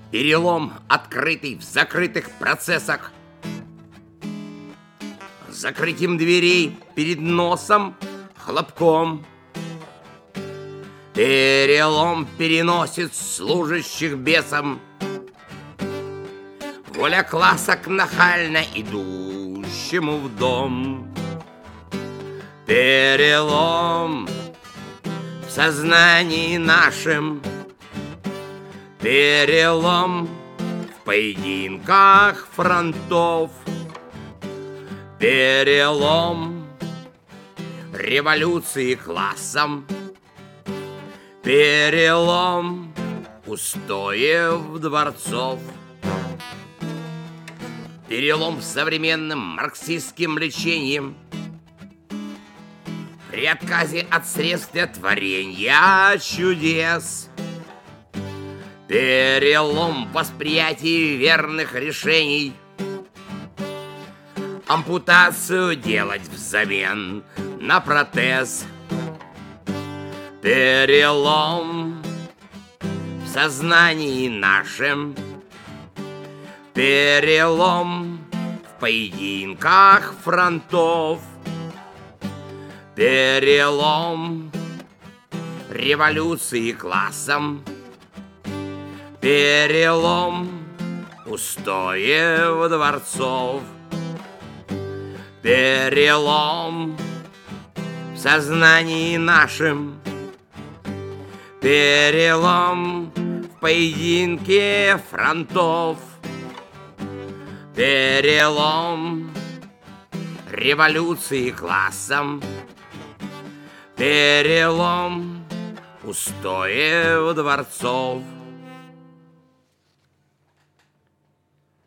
Перелом, открытый в закрытых процессах. Закрытием дверей перед носом хлопком. Перелом переносит служащих бесом. Воля класса к нахально идущему в дом. Перелом в сознании нашем. Перелом в поединках фронтов. Перелом революции классом. Перелом устоев дворцов. Перелом современным марксистским лечением. При отказе от средств для творения чудес. Перелом восприятия верных решений. Ампутацию делать взамен на протез. Перелом в сознании нашем. Перелом в поединках фронтов. Перелом революции классом. Перелом устоев дворцов. Перелом в сознании нашем. Перелом в поединке фронтов. Перелом революции классом. Перелом устоев дворцов.